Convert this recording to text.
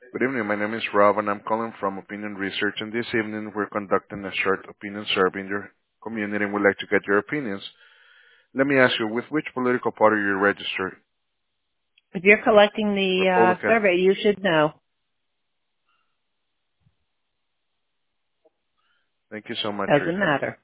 Good evening. My name is Rob, and I'm calling from Opinion Research. And this evening, we're conducting a short opinion survey in your community, and we'd like to get your opinions. Let me ask you, with which political party you registered? If you're collecting the Republican. survey, you should know. Thank you so much for your Doesn't time. matter.